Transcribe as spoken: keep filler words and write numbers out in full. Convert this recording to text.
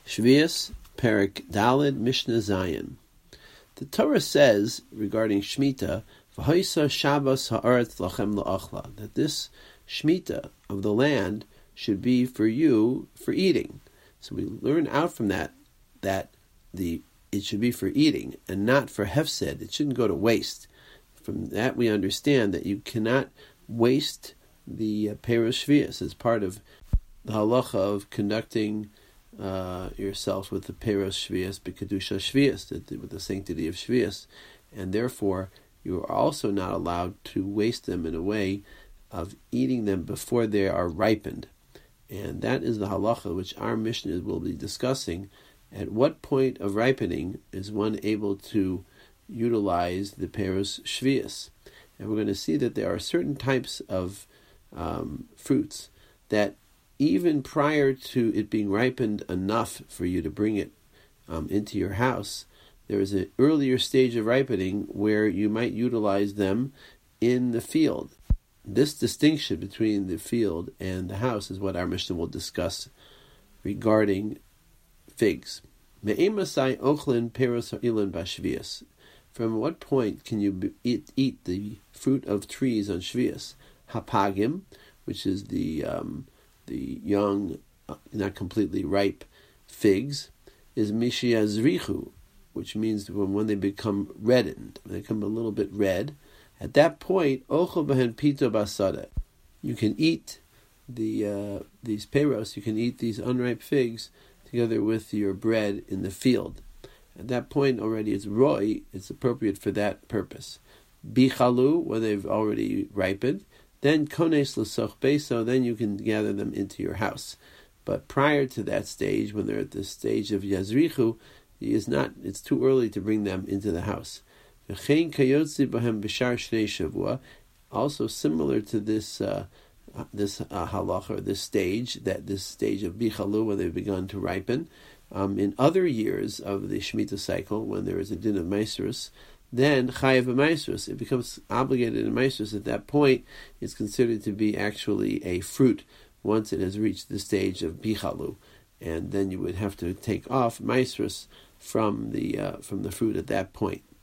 Shvius, Perek Daled, Mishnah Zayin. The Torah says regarding Shemitah, V'hoisa Shabbos ha'aretz lachem la'achla, that this Shemitah of the land should be for you for eating. So we learn out from that that the it should be for eating and not for hefsed. It shouldn't go to waste. From that we understand that you cannot waste the uh, Peros Shvius as part of the halacha of conducting uh, yourself with the Peros Shvius, B'kedusha Shvius, with the sanctity of Shvius, and therefore you are also not allowed to waste them in a way of eating them before they are ripened. And that is the halacha which our Mishnah will be discussing. At what point of ripening is one able to utilize the Peros Shvius? And we're going to see that there are certain types of um, fruits that even prior to it being ripened enough for you to bring it um, into your house, there is an earlier stage of ripening where you might utilize them in the field. This distinction between the field and the house is what our Mishnah will discuss regarding figs. Me'emasai ochlin peros ha'ilon b'shvius. From what point can you eat, eat the fruit of trees on Shvius? Hapagim, which is the um, the young, uh, not completely ripe figs, is mishiazrichu, which means when, when they become reddened, they become a little bit red. At that point, ochel behen pito basada, you can eat the uh, these peros, you can eat these unripe figs together with your bread in the field. At that point already it's roi, it's appropriate for that purpose. Bichalu, when they've already ripened, then kones l'soch beso, then you can gather them into your house. But prior to that stage, when they're at the stage of yazrichu, is not, it's too early to bring them into the house. V'chein kayotzi b'hem b'shar shnei shavua, also similar to this uh, this uh, halacha, or this stage, that this stage of bichalu, when they've begun to ripen. Um, in other years of the Shemitah cycle, when there is a din of Maasros, then chayav b'Maasros, it becomes obligated in Maasros. At that point, it's considered to be actually a fruit once it has reached the stage of bichalu, and then you would have to take off Maasros from the uh, from the fruit at that point.